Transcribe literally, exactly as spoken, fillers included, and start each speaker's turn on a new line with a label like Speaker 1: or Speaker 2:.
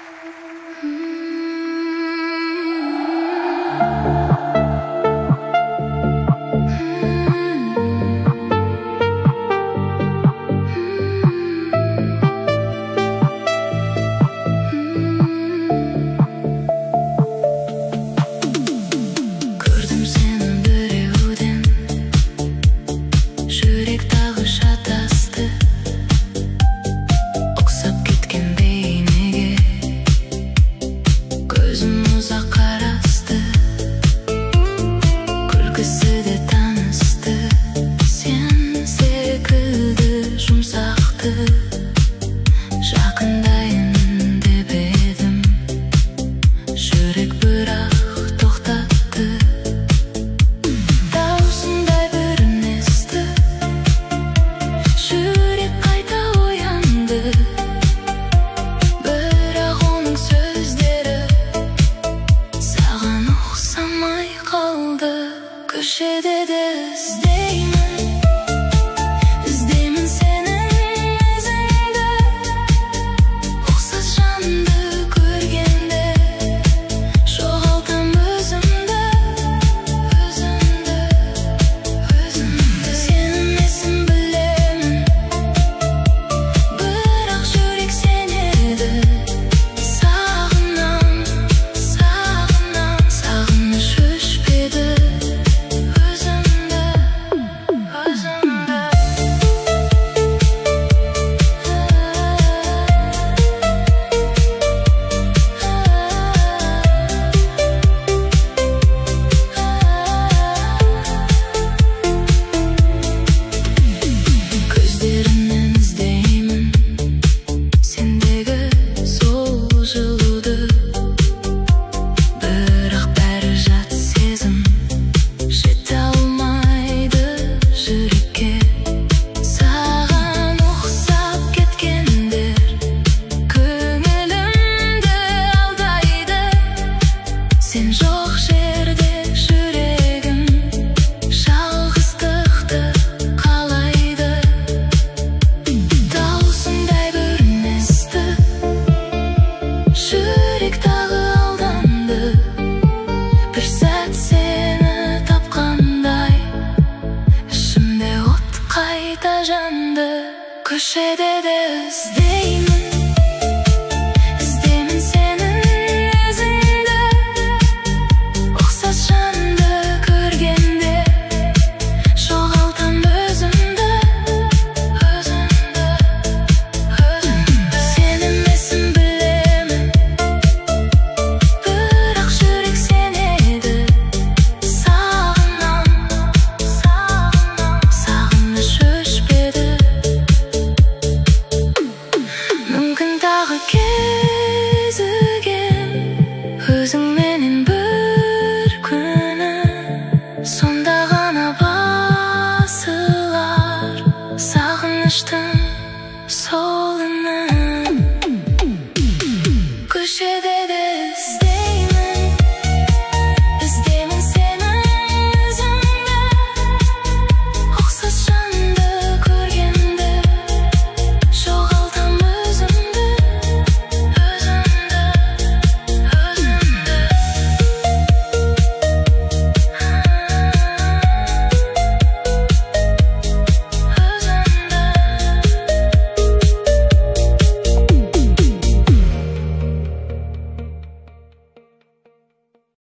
Speaker 1: Köşede de іздеймін, іздеймін сенің ізіңді, ұқсас жанды көргенде жоғалтам өзімді, өзімді, өзімді. Сенің есін білемін, бірақ жүрек сенеді. Сағынам, сағынам, сағыныш өшпеді. Сен жоқ жерде жүрегім жалғыздықты қалайды. Даусыңдай көрінесті, жүрек тағы алданды. Бір сәт сені тапқандай, ішімде от қайта жанды. Көшеде де іздеймін, өзіңменен бір күні, сонда ғана басылар сағыныштың сол үні. Көше